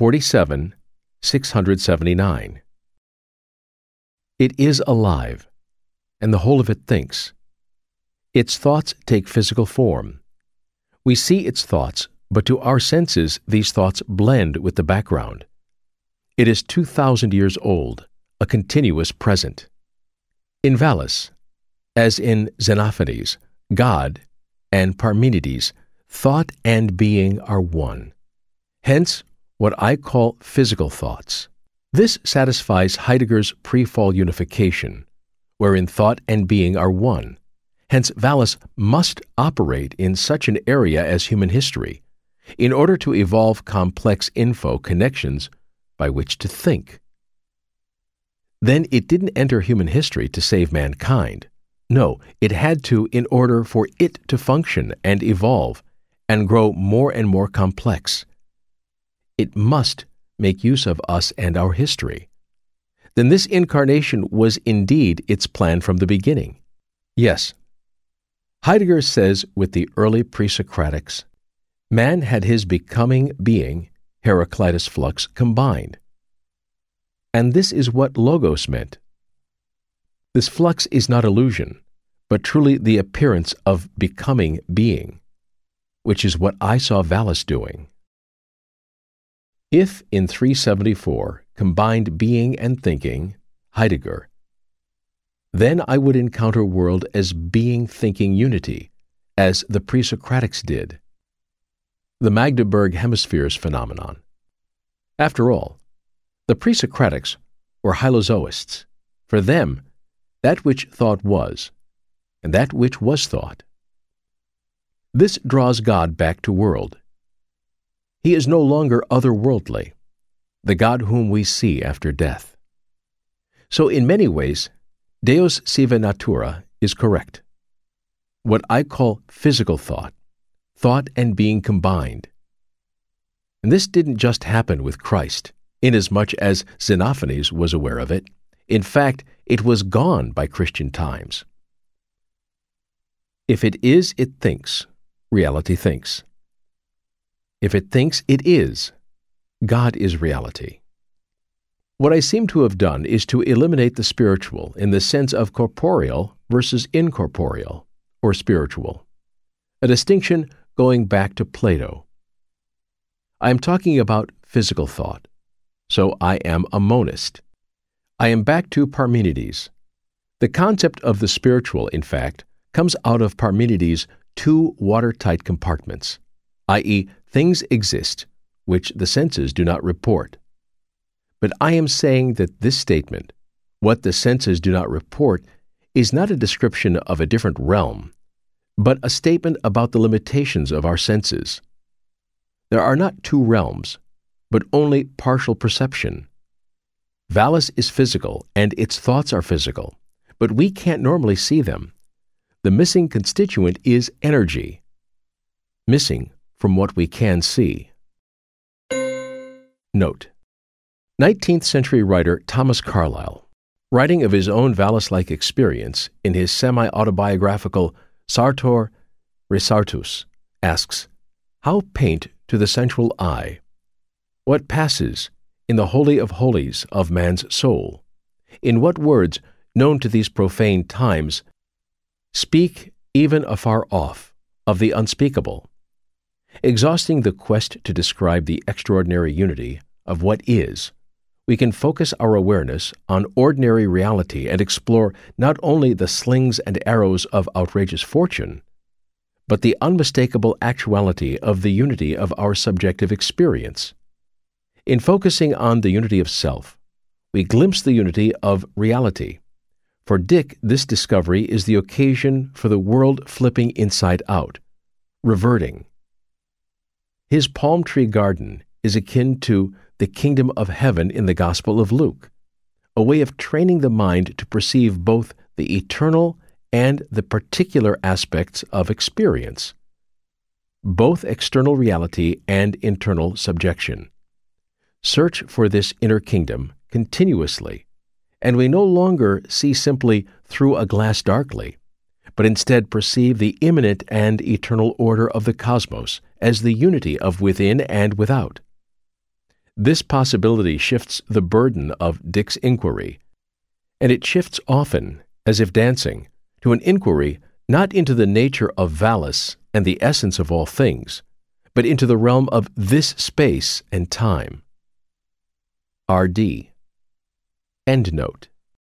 47, 679. It is alive, and the whole of it thinks. Its thoughts take physical form. We see its thoughts, but to our senses these thoughts blend with the background. It is 2,000 years old, a continuous present. In Valis, as in Xenophanes, God and Parmenides, thought and being are one. Hence, what I call physical thoughts. This satisfies Heidegger's pre-fall unification, wherein thought and being are one. Hence, Valis must operate in such an area as human history, in order to evolve complex info connections by which to think. Then it didn't enter human history to save mankind. No, it had to in order for it to function and evolve and grow more and more complex. It must make use of us and our history. Then this incarnation was indeed its plan from the beginning. Yes, Heidegger says with the early pre-Socratics, man had his becoming being, Heraclitus flux, combined. And this is what logos meant. This flux is not illusion, but truly the appearance of becoming being, which is what I saw Valis doing. If in 374 combined being and thinking, Heidegger, then I would encounter world as being-thinking unity, as the pre-Socratics did. The Magdeburg hemispheres phenomenon. After all, the pre-Socratics were hylozoists. For them, that which thought was, and that which was thought. This draws God back to world. He is no longer otherworldly, the God whom we see after death. So in many ways, Deus sive natura is correct. What I call physical thought and being combined. And this didn't just happen with Christ, inasmuch as Xenophanes was aware of it. In fact, it was gone by Christian times. If it is, it thinks. Reality thinks. If it thinks, it is. God is reality. What I seem to have done is to eliminate the spiritual in the sense of corporeal versus incorporeal, or spiritual, a distinction going back to Plato. I am talking about physical thought, so I am a monist. I am back to Parmenides. The concept of the spiritual, in fact, comes out of Parmenides' two watertight compartments, i.e., things exist which the senses do not report. But I am saying that this statement, what the senses do not report, is not a description of a different realm, but a statement about the limitations of our senses. There are not two realms, but only partial perception. Valis is physical, and its thoughts are physical, but we can't normally see them. The missing constituent is energy, missing from what we can see. Note: 19th century writer Thomas Carlyle, writing of his own Valis-like experience in his semi-autobiographical Sartor Resartus, asks, how paint to the sensual eye? What passes in the holy of holies of man's soul? In what words, known to these profane times, speak even afar off of the unspeakable? Exhausting the quest to describe the extraordinary unity of what is, we can focus our awareness on ordinary reality and explore not only the slings and arrows of outrageous fortune, but the unmistakable actuality of the unity of our subjective experience. In focusing on the unity of self, we glimpse the unity of reality. For Dick, this discovery is the occasion for the world flipping inside out, reverting. His palm tree garden is akin to the kingdom of heaven in the Gospel of Luke, a way of training the mind to perceive both the eternal and the particular aspects of experience, both external reality and internal subjection. Search for this inner kingdom continuously, and we no longer see simply through a glass darkly, but instead perceive the immanent and eternal order of the cosmos as the unity of within and without. This possibility shifts the burden of Dick's inquiry, and it shifts often, as if dancing, to an inquiry not into the nature of Valis and the essence of all things, but into the realm of this space and time. R.D. Endnote.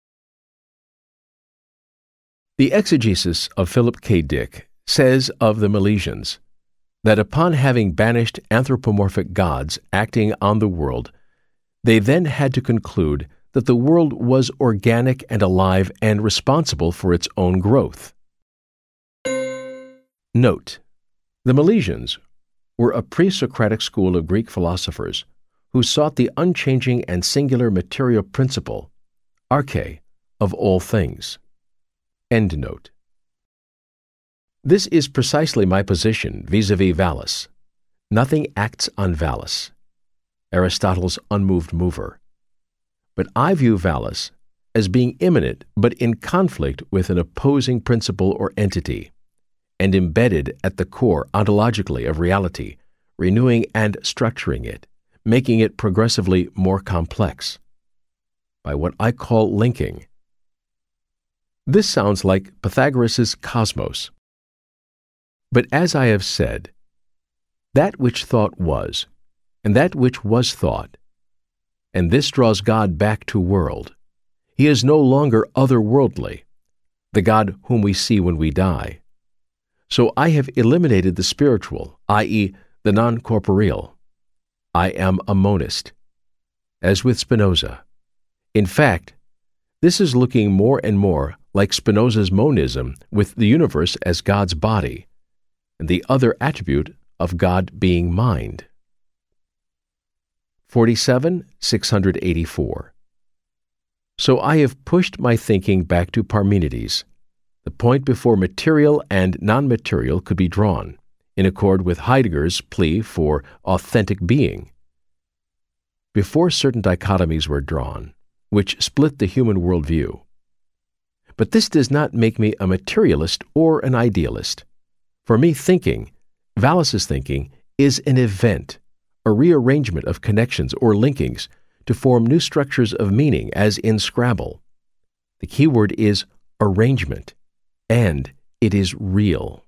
The exegesis of Philip K. Dick says of the Milesians that upon having banished anthropomorphic gods acting on the world, they then had to conclude that the world was organic and alive and responsible for its own growth. Note: the Milesians were a pre-Socratic school of Greek philosophers who sought the unchanging and singular material principle, arche, of all things. Endnote. This is precisely my position vis-à-vis Valis. Nothing acts on Valis, Aristotle's unmoved mover. But I view Valis as being immanent but in conflict with an opposing principle or entity, and embedded at the core ontologically of reality, renewing and structuring it, making it progressively more complex, by what I call linking. This sounds like Pythagoras' cosmos. But as I have said, that which thought was, and that which was thought, and this draws God back to world. He is no longer otherworldly, the God whom we see when we die. So I have eliminated the spiritual, i.e., the non-corporeal. I am a monist, as with Spinoza. In fact, this is looking more and more like Spinoza's monism with the universe as God's body, and the other attribute of God being mind. 47, 684. So I have pushed my thinking back to Parmenides, the point before material and non-material could be drawn, in accord with Heidegger's plea for authentic being. Before certain dichotomies were drawn, which split the human worldview. But this does not make me a materialist or an idealist. For me, thinking, Valis's thinking, is an event, a rearrangement of connections or linkings to form new structures of meaning, as in Scrabble. The key word is arrangement, and it is real.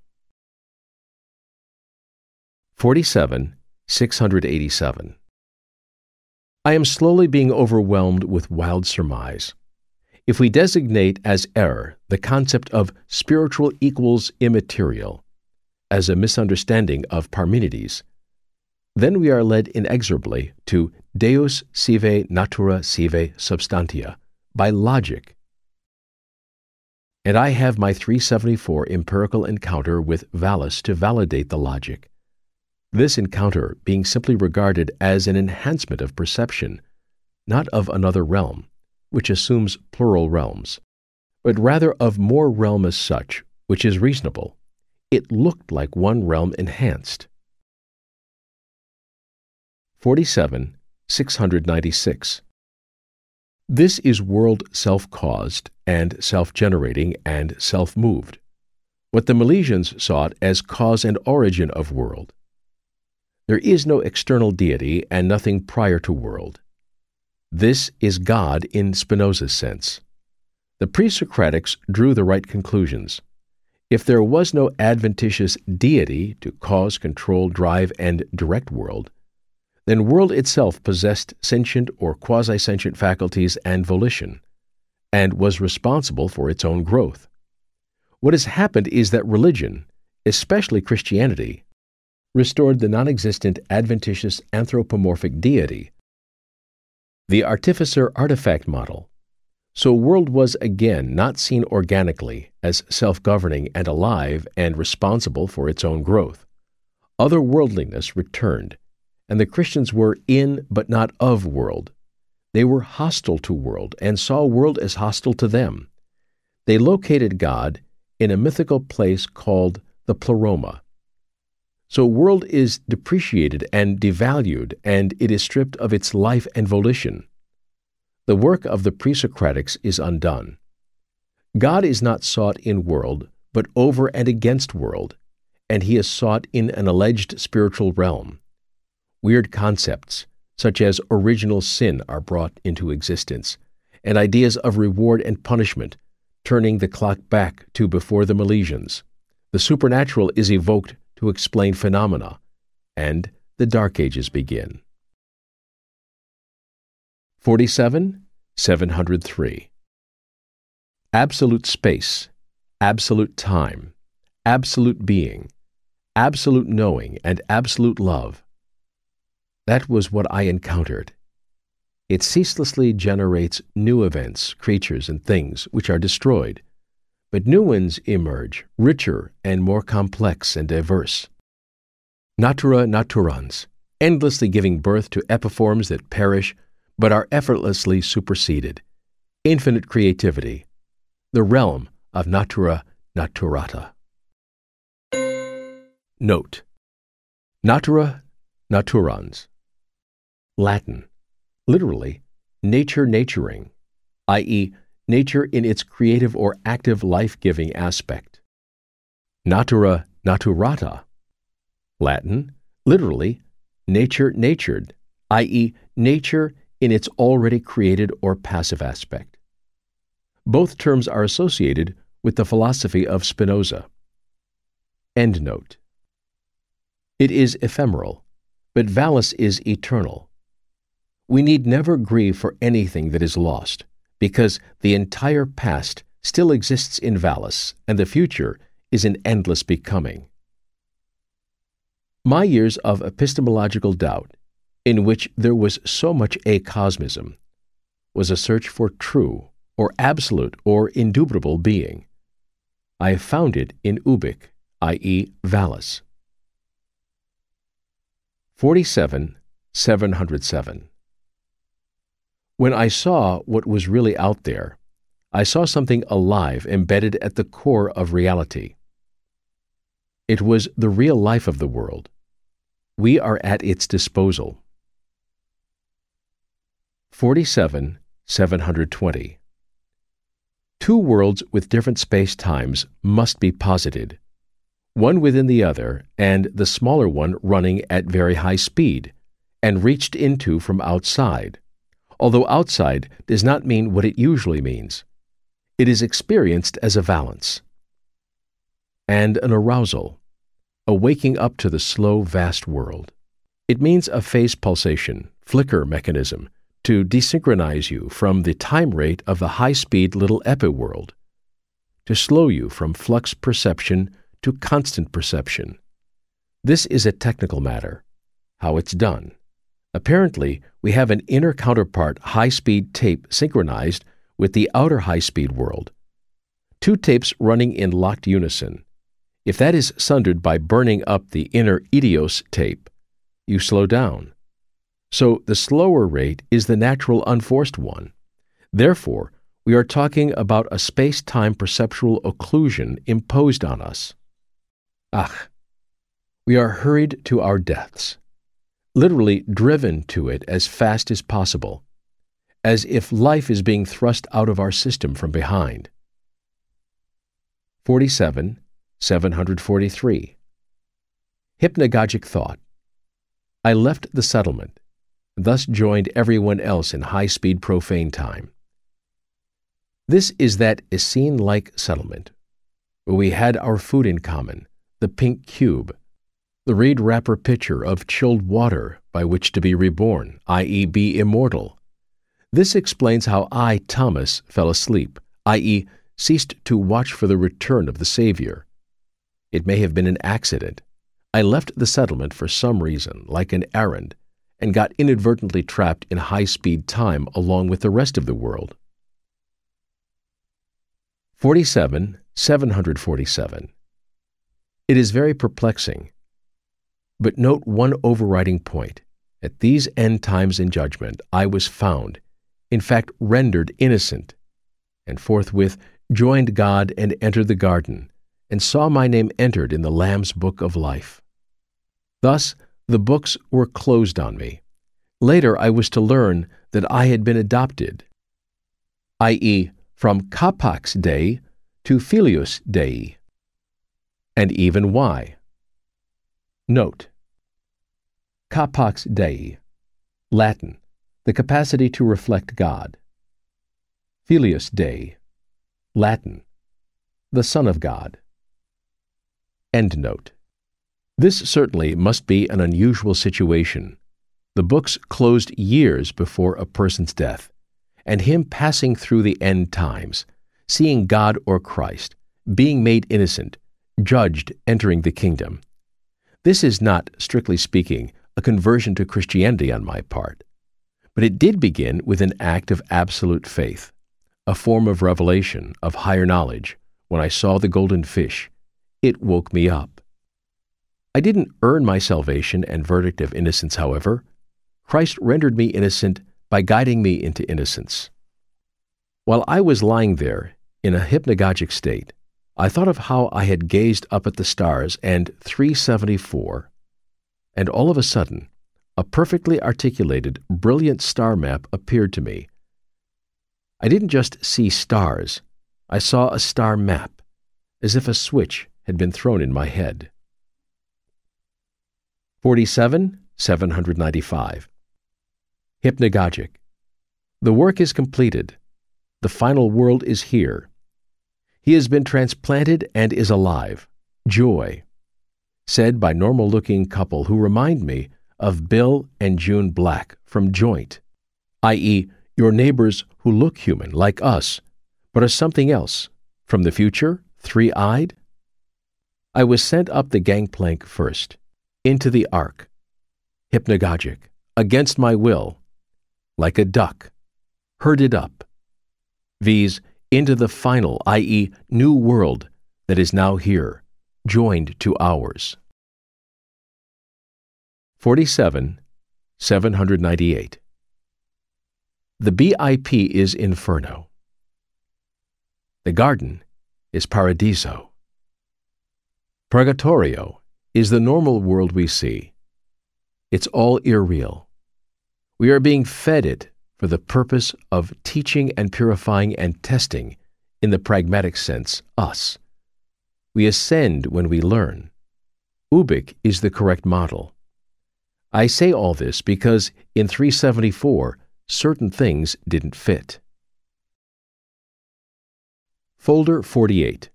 47, 687. I am slowly being overwhelmed with wild surmise. If we designate as error the concept of spiritual equals immaterial, as a misunderstanding of Parmenides, then we are led inexorably to Deus sive natura sive substantia, by logic. And I have my 374 empirical encounter with Valis to validate the logic. This encounter being simply regarded as an enhancement of perception, not of another realm, which assumes plural realms, but rather of more realm as such, which is reasonable. It looked like one realm enhanced. 47, 696. This is world self-caused and self-generating and self-moved, what the Milesians sought as cause and origin of world. There is no external deity and nothing prior to world. This is God in Spinoza's sense. The pre-Socratics drew the right conclusions. If there was no adventitious deity to cause, control, drive, and direct world, then world itself possessed sentient or quasi-sentient faculties and volition, and was responsible for its own growth. What has happened is that religion, especially Christianity, restored the non-existent adventitious anthropomorphic deity, the artificer-artifact model. So world was again not seen organically as self-governing and alive and responsible for its own growth. Otherworldliness returned, and the Christians were in but not of world. They were hostile to world and saw world as hostile to them. They located God in a mythical place called the Pleroma. So world is depreciated and devalued, and it is stripped of its life and volition. The work of the pre-Socratics is undone. God is not sought in world, but over and against world, and he is sought in an alleged spiritual realm. Weird concepts, such as original sin, are brought into existence, and ideas of reward and punishment, turning the clock back to before the Milesians. The supernatural is evoked to explain phenomena, and the Dark Ages begin. 47, 703. Absolute space, absolute time, absolute being, absolute knowing, and absolute love. That was what I encountered. It ceaselessly generates new events, creatures, and things which are destroyed, but new ones emerge, richer and more complex and diverse. Natura naturans, endlessly giving birth to epiforms that perish but are effortlessly superseded. Infinite creativity, the realm of natura naturata. Note: Natura naturans. Latin, literally, nature naturing, i.e., nature in its creative or active life-giving aspect. Natura naturata. Latin, literally, nature natured, i.e., nature in its already created or passive aspect. Both terms are associated with the philosophy of Spinoza. Endnote. It is ephemeral, but Vallis is eternal. We need never grieve for anything that is lost, because the entire past still exists in Vallis, and the future is an endless becoming. My years of epistemological doubt, in which there was so much acosmism, was a search for true, or absolute, or indubitable being. I found it in Ubik, i.e., Vallis. 47, 707. When I saw what was really out there, I saw something alive embedded at the core of reality. It was the real life of the world. We are at its disposal. 47, 720. Two worlds with different space-times must be posited, one within the other, and the smaller one running at very high speed, and reached into from outside, although outside does not mean what it usually means. It is experienced as a valence and an arousal, a waking up to the slow, vast world. It means a phase pulsation, flicker mechanism, to desynchronize you from the time rate of the high-speed little epi-world, to slow you from flux perception to constant perception. This is a technical matter. How it's done. Apparently, we have an inner counterpart high-speed tape synchronized with the outer high-speed world. Two tapes running in locked unison. If that is sundered by burning up the inner Idios tape, you slow down. So the slower rate is the natural unforced one. Therefore, we are talking about a space-time perceptual occlusion imposed on us. We are hurried to our deaths, literally driven to it as fast as possible, as if life is being thrust out of our system from behind. 47, 743. Hypnagogic thought. I left the settlement, thus joined everyone else in high-speed profane time. This is that Essene-like settlement, where we had our food in common, the pink cube, the reed wrapper pitcher of chilled water by which to be reborn, i.e. be immortal. This explains how I, Thomas, fell asleep, i.e. ceased to watch for the return of the Savior. It may have been an accident. I left the settlement for some reason, like an errand, and got inadvertently trapped in high-speed time along with the rest of the world. 47, 747. It is very perplexing. But note one overriding point. At these end times in judgment, I was found, in fact rendered innocent, and forthwith joined God and entered the garden, and saw my name entered in the Lamb's book of life. Thus, the books were closed on me. Later I was to learn that I had been adopted, i.e., from Capax Dei to Filius Dei, and even why. Note: Capax Dei, Latin, the capacity to reflect God. Filius Dei, Latin, the Son of God. Endnote. This certainly must be an unusual situation. The books closed years before a person's death, and him passing through the end times, seeing God or Christ, being made innocent, judged entering the kingdom. This is not, strictly speaking, a conversion to Christianity on my part, but it did begin with an act of absolute faith, a form of revelation, of higher knowledge. When I saw the golden fish, it woke me up. I didn't earn my salvation and verdict of innocence, however. Christ rendered me innocent by guiding me into innocence. While I was lying there, in a hypnagogic state, I thought of how I had gazed up at the stars and 374, and all of a sudden, a perfectly articulated, brilliant star map appeared to me. I didn't just see stars, I saw a star map, as if a switch had been thrown in my head. 47,795. Hypnagogic. The work is completed. The final world is here. He has been transplanted and is alive. Joy. Said by normal-looking couple who remind me of Bill and June Black from Joint, i.e., your neighbors who look human like us, but are something else, from the future, three-eyed. I was sent up the gangplank first, into the ark, hypnagogic, against my will, like a duck, herded up, viz., into the final, i.e., new world that is now here, joined to ours. 47,798. The BIP is Inferno. The garden is Paradiso. Purgatorio is the normal world we see. It's all irreal. We are being fed it for the purpose of teaching and purifying and testing, in the pragmatic sense, us. We ascend when we learn. Ubik is the correct model. I say all this because in 374, certain things didn't fit. Folder 48.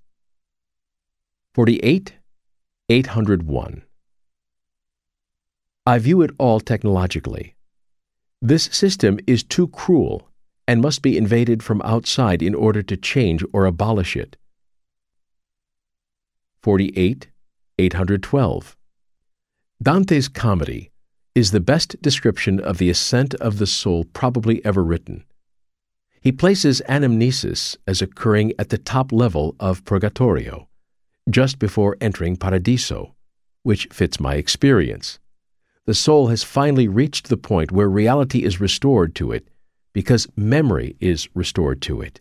48,801. I view it all technologically. This system is too cruel and must be invaded from outside in order to change or abolish it. 48,812. Dante's Comedy is the best description of the ascent of the soul probably ever written. He places anamnesis as occurring at the top level of Purgatorio, just before entering Paradiso, which fits my experience. The soul has finally reached the point where reality is restored to it, because memory is restored to it.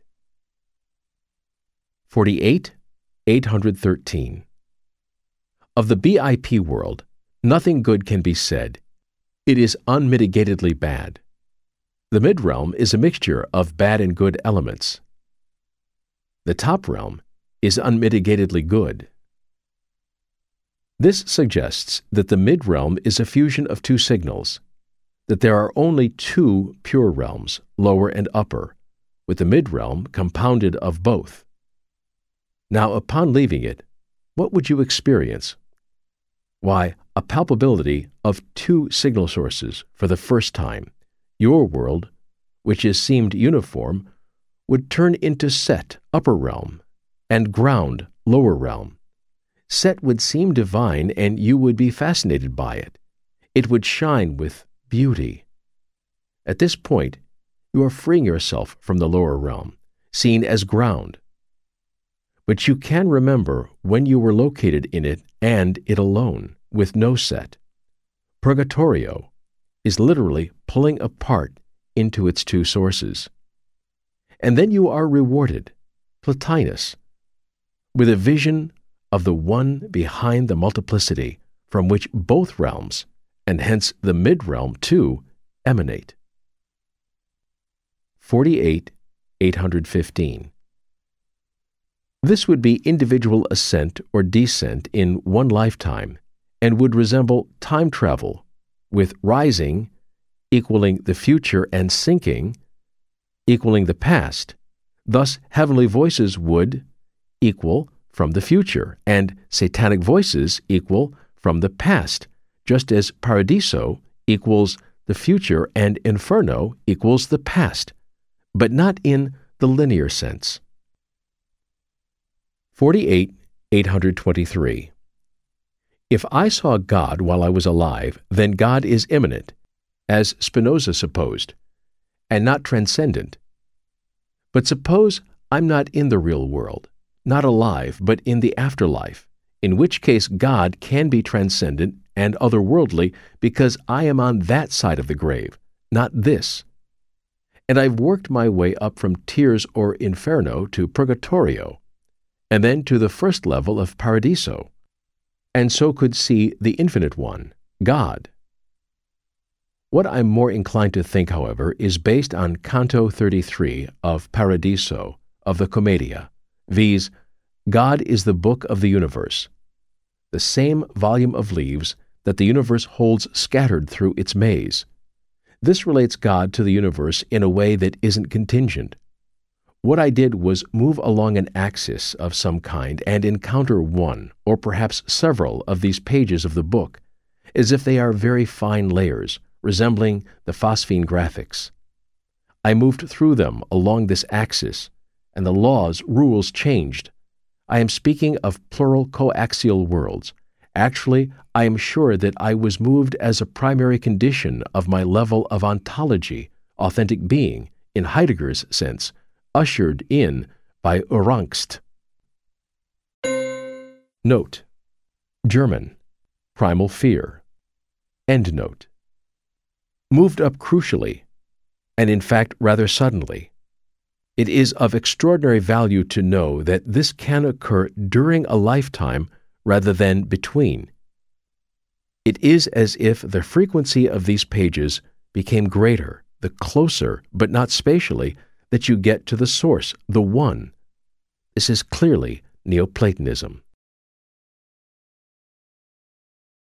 48,813. Of the BIP world, nothing good can be said. It is unmitigatedly bad. The mid-realm is a mixture of bad and good elements. The top realm is unmitigatedly good. This suggests that the mid-realm is a fusion of two signals, that there are only two pure realms, lower and upper, with the mid-realm compounded of both. Now, upon leaving it, what would you experience? Why, a palpability of two signal sources for the first time. Your world, which is seemed uniform, would turn into Set, upper realm, and ground, lower realm. Set would seem divine, and you would be fascinated by it. It would shine with beauty. At this point, you are freeing yourself from the lower realm, seen as ground. But you can remember when you were located in it and it alone, with no set. Purgatorio is literally pulling apart into its two sources. And then you are rewarded, Plotinus, with a vision of the one behind the multiplicity from which both realms, and hence the mid-realm too, emanate. 48,815. This would be individual ascent or descent in one lifetime, and would resemble time travel, with rising equaling the future, and sinking equaling the past. Thus, heavenly voices would equal from the future, and satanic voices equal from the past, just as paradiso equals the future and inferno equals the past, but not in the linear sense. 48,823. If I saw God while I was alive, then God is immanent, as Spinoza supposed, and not transcendent. But suppose I'm not in the real world, not alive, but in the afterlife, in which case God can be transcendent and otherworldly because I am on that side of the grave, not this. And I've worked my way up from tears or inferno to purgatorio, and then to the first level of paradiso, and so could see the Infinite One, God. What I'm more inclined to think, however, is based on Canto 33 of Paradiso of the Commedia, viz., God is the book of the universe, the same volume of leaves that the universe holds scattered through its maze. This relates God to the universe in a way that isn't contingent. What I did was move along an axis of some kind and encounter one, or perhaps several, of these pages of the book, as if they are very fine layers, resembling the phosphine graphics. I moved through them along this axis, and the rules changed. I am speaking of plural coaxial worlds. Actually, I am sure that I was moved as a primary condition of my level of ontology, authentic being, in Heidegger's sense, ushered in by Urangst. Note: German, primal fear. Endnote. Moved up crucially, and in fact rather suddenly. It is of extraordinary value to know that this can occur during a lifetime rather than between. It is as if the frequency of these pages became greater, the closer, but not spatially, that you get to the source, the One. This is clearly Neoplatonism.